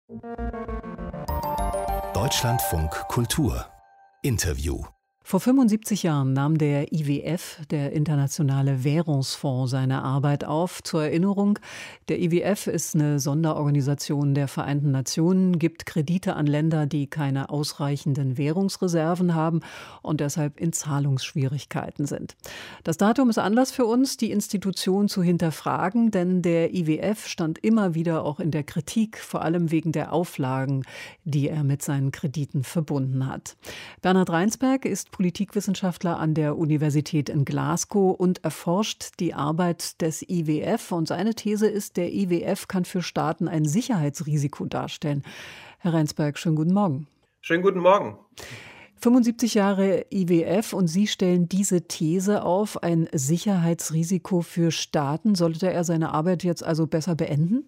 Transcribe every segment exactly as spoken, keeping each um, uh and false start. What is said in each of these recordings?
Deutschlandfunk Kultur Interview. Vor fünfundsiebzig Jahren nahm der I W F, der Internationale Währungsfonds, seine Arbeit auf. Zur Erinnerung, der I W F ist eine Sonderorganisation der Vereinten Nationen, gibt Kredite an Länder, die keine ausreichenden Währungsreserven haben und deshalb in Zahlungsschwierigkeiten sind. Das Datum ist Anlass für uns, die Institution zu hinterfragen, denn der I W F stand immer wieder auch in der Kritik, vor allem wegen der Auflagen, die er mit seinen Krediten verbunden hat. Bernhard Reinsberg ist Politikwissenschaftler an der Universität in Glasgow und erforscht die Arbeit des I W F. Und seine These ist, der I W F kann für Staaten ein Sicherheitsrisiko darstellen. Herr Reinsberg, schönen guten Morgen. Schönen guten Morgen. fünfundsiebzig Jahre I W F und Sie stellen diese These auf, ein Sicherheitsrisiko für Staaten. Sollte er seine Arbeit jetzt also besser beenden?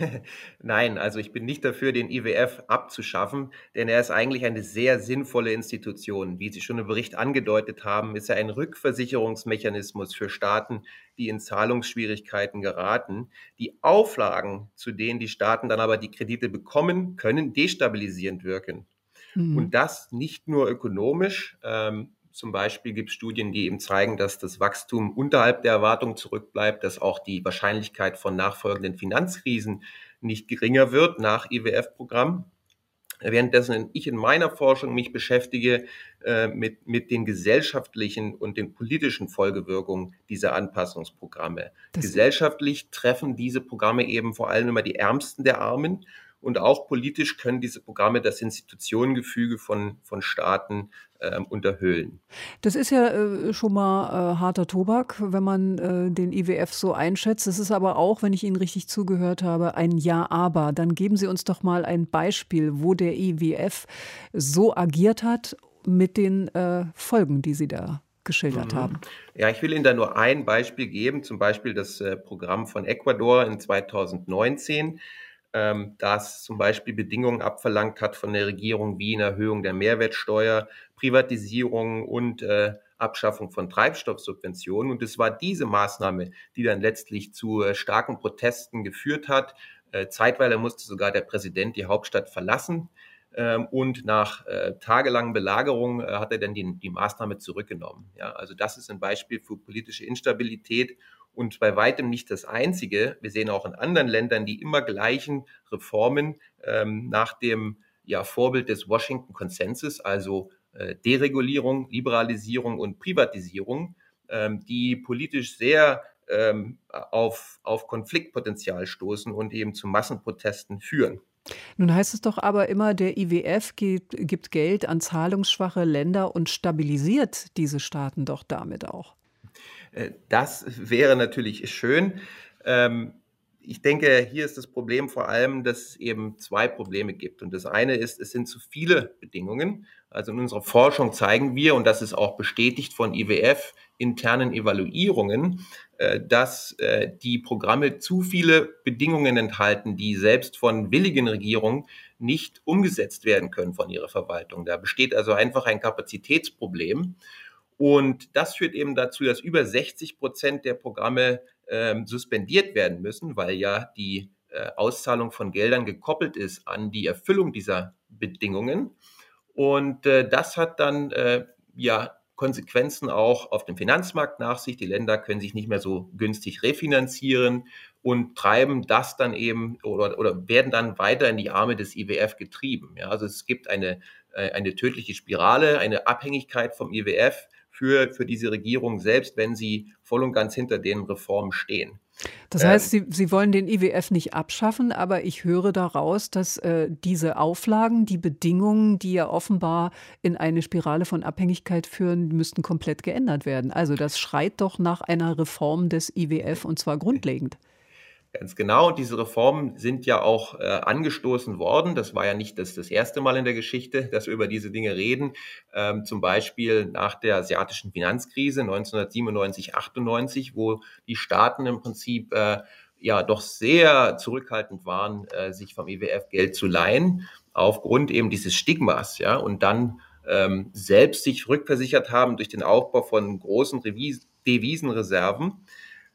Nein, also ich bin nicht dafür, den I W F abzuschaffen, denn er ist eigentlich eine sehr sinnvolle Institution. Wie Sie schon im Bericht angedeutet haben, ist er ein Rückversicherungsmechanismus für Staaten, die in Zahlungsschwierigkeiten geraten. Die Auflagen, zu denen die Staaten dann aber die Kredite bekommen, können destabilisierend wirken. Mhm. Und das nicht nur ökonomisch. Ähm, Zum Beispiel gibt es Studien, die eben zeigen, dass das Wachstum unterhalb der Erwartung zurückbleibt, dass auch die Wahrscheinlichkeit von nachfolgenden Finanzkrisen nicht geringer wird nach I W F-Programm. Währenddessen ich in meiner Forschung mich beschäftige äh, mit, mit den gesellschaftlichen und den politischen Folgewirkungen dieser Anpassungsprogramme. Das Gesellschaftlich treffen diese Programme eben vor allem immer die Ärmsten der Armen. Und auch politisch können diese Programme das Institutionengefüge von, von Staaten äh, unterhöhlen. Das ist ja äh, schon mal äh, harter Tobak, wenn man äh, den I W F so einschätzt. Das ist aber auch, wenn ich Ihnen richtig zugehört habe, ein Ja-Aber. Dann geben Sie uns doch mal ein Beispiel, wo der I W F so agiert hat mit den äh, Folgen, die Sie da geschildert mhm. haben. Ja, ich will Ihnen da nur ein Beispiel geben, zum Beispiel das äh, Programm von Ecuador in zweitausendneunzehn. Das zum Beispiel Bedingungen abverlangt hat von der Regierung wie eine Erhöhung der Mehrwertsteuer, Privatisierung und äh, Abschaffung von Treibstoffsubventionen. Und es war diese Maßnahme, die dann letztlich zu äh, starken Protesten geführt hat. Äh, zeitweilig musste sogar der Präsident die Hauptstadt verlassen. Ähm, und nach äh, tagelangen Belagerung äh, hat er dann die, die Maßnahme zurückgenommen. Ja, also das ist ein Beispiel für politische Instabilität. Und bei weitem nicht das einzige. Wir sehen auch in anderen Ländern die immer gleichen Reformen ähm, nach dem ja, Vorbild des Washington Konsensus, also äh, Deregulierung, Liberalisierung und Privatisierung, ähm, die politisch sehr ähm, auf, auf Konfliktpotenzial stoßen und eben zu Massenprotesten führen. Nun heißt es doch aber immer, der I W F gibt, gibt Geld an zahlungsschwache Länder und stabilisiert diese Staaten doch damit auch. Das wäre natürlich schön. Ich denke, hier ist das Problem vor allem, dass es eben zwei Probleme gibt. Und das eine ist, es sind zu viele Bedingungen. Also in unserer Forschung zeigen wir, und das ist auch bestätigt von I W F-internen Evaluierungen, dass die Programme zu viele Bedingungen enthalten, die selbst von willigen Regierungen nicht umgesetzt werden können von ihrer Verwaltung. Da besteht also einfach ein Kapazitätsproblem. Und das führt eben dazu, dass über sechzig Prozent der Programme ähm, suspendiert werden müssen, weil ja die äh, Auszahlung von Geldern gekoppelt ist an die Erfüllung dieser Bedingungen. Und äh, das hat dann äh, ja Konsequenzen auch auf dem Finanzmarkt nach sich. Die Länder können sich nicht mehr so günstig refinanzieren und treiben das dann eben oder, oder werden dann weiter in die Arme des I W F getrieben. Ja, also es gibt eine, äh, eine tödliche Spirale, eine Abhängigkeit vom I W F für, für diese Regierung, selbst wenn sie voll und ganz hinter den Reformen stehen. Das heißt, Sie, Sie wollen den I W F nicht abschaffen, aber ich höre daraus, dass äh, diese Auflagen, die Bedingungen, die ja offenbar in eine Spirale von Abhängigkeit führen, müssten komplett geändert werden. Also das schreit doch nach einer Reform des I W F und zwar grundlegend. Ganz genau. Und diese Reformen sind ja auch äh, angestoßen worden. Das war ja nicht das, das erste Mal in der Geschichte, dass wir über diese Dinge reden. Ähm, zum Beispiel nach der asiatischen Finanzkrise neunzehnhundertsiebenundneunzig, achtundneunzig, wo die Staaten im Prinzip äh, ja doch sehr zurückhaltend waren, äh, sich vom I W F Geld zu leihen, aufgrund eben dieses Stigmas. Ja, und dann ähm, selbst sich rückversichert haben durch den Aufbau von großen Revis- Devisenreserven.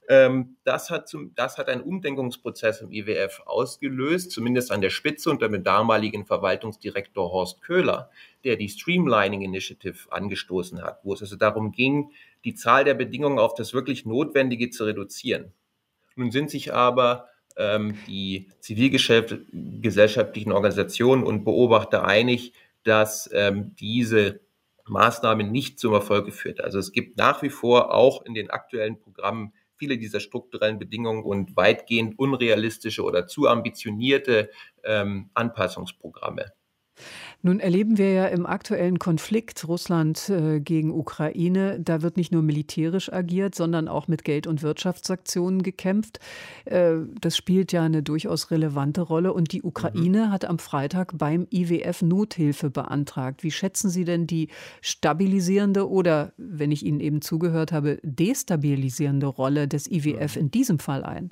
Ähm, das hat zum, das hat einen Umdenkungsprozess im I W F ausgelöst, zumindest an der Spitze unter dem damaligen Verwaltungsdirektor Horst Köhler, der die Streamlining Initiative angestoßen hat, wo es also darum ging, die Zahl der Bedingungen auf das wirklich Notwendige zu reduzieren. Nun sind sich aber ähm, die zivilgesellschaftlichen Organisationen und Beobachter einig, dass ähm, diese Maßnahme nicht zum Erfolg geführt hat. Also es gibt nach wie vor auch in den aktuellen Programmen viele dieser strukturellen Bedingungen und weitgehend unrealistische oder zu ambitionierte ähm, Anpassungsprogramme. Nun erleben wir ja im aktuellen Konflikt Russland äh, gegen Ukraine, da wird nicht nur militärisch agiert, sondern auch mit Geld- und Wirtschaftssanktionen gekämpft. Äh, das spielt ja eine durchaus relevante Rolle. Und die Ukraine Mhm. hat am Freitag beim I W F Nothilfe beantragt. Wie schätzen Sie denn die stabilisierende oder, wenn ich Ihnen eben zugehört habe, destabilisierende Rolle des I W F Mhm. in diesem Fall ein?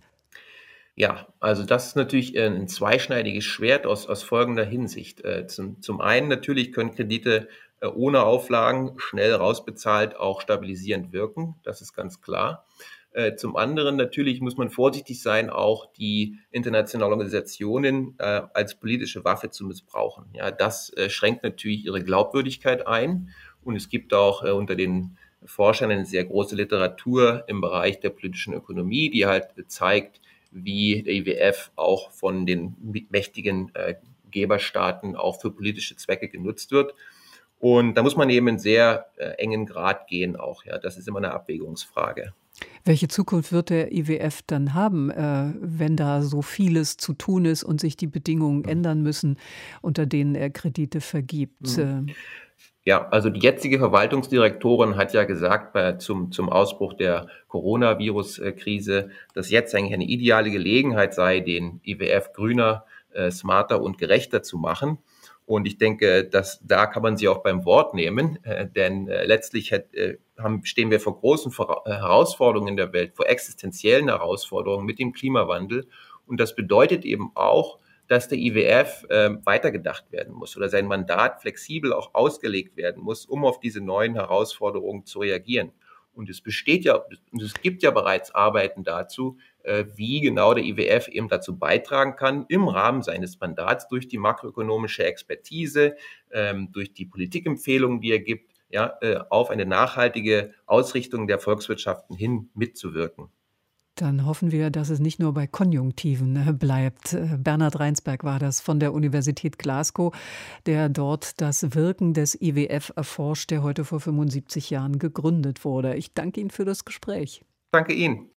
Ja, also das ist natürlich äh, ein zweischneidiges Schwert aus, aus folgender Hinsicht. Äh, Zum, zum einen natürlich können Kredite äh, ohne Auflagen schnell rausbezahlt auch stabilisierend wirken, das ist ganz klar. Äh, Zum anderen natürlich muss man vorsichtig sein, auch die internationalen Organisationen äh, als politische Waffe zu missbrauchen. Ja, das äh, schränkt natürlich ihre Glaubwürdigkeit ein und es gibt auch äh, unter den Forschern eine sehr große Literatur im Bereich der politischen Ökonomie, die halt zeigt, wie der I W F auch von den mächtigen äh, Geberstaaten auch für politische Zwecke genutzt wird. Und da muss man eben einen sehr äh, engen Grad gehen auch. Ja, das ist immer eine Abwägungsfrage. Welche Zukunft wird der I W F dann haben, äh, wenn da so vieles zu tun ist und sich die Bedingungen ändern müssen, unter denen er Kredite vergibt? Mhm. Äh, Ja, also die jetzige Verwaltungsdirektorin hat ja gesagt bei, zum, zum Ausbruch der Coronavirus-Krise, dass jetzt eigentlich eine ideale Gelegenheit sei, den I W F grüner, äh, smarter und gerechter zu machen. Und ich denke, dass da kann man sie auch beim Wort nehmen, äh, denn äh, letztlich hat, äh, haben, stehen wir vor großen Vora- äh, Herausforderungen in der Welt, vor existenziellen Herausforderungen mit dem Klimawandel. Und das bedeutet eben auch, dass der I W F äh, weitergedacht werden muss oder sein Mandat flexibel auch ausgelegt werden muss, um auf diese neuen Herausforderungen zu reagieren. Und es besteht ja, und es gibt ja bereits Arbeiten dazu, äh, wie genau der I W F eben dazu beitragen kann, im Rahmen seines Mandats durch die makroökonomische Expertise, ähm, durch die Politikempfehlungen, die er gibt, ja, äh, auf eine nachhaltige Ausrichtung der Volkswirtschaften hin mitzuwirken. Dann hoffen wir, dass es nicht nur bei Konjunktiven äh, bleibt. Äh, Bernhard Reinsberg war das von der Universität Glasgow, der dort das Wirken des I W F erforscht, der heute vor fünfundsiebzig Jahren gegründet wurde. Ich danke Ihnen für das Gespräch. Danke Ihnen.